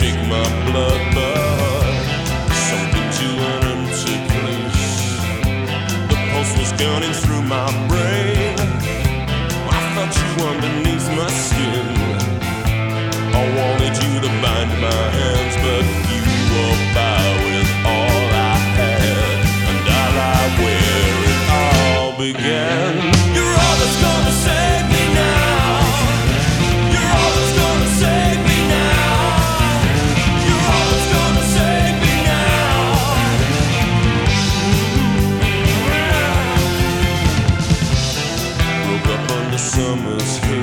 make my blood boil, sunk into an empty place. The pulse was gunning through my brain. I felt you underneath my skin. I wanted you to bind my hands, but you were by with all I had, and I lie where it all began. You're all that's gonna save me now. You're all that's gonna save me now. You're all that's gonna save me now. Broke up under summer's heat.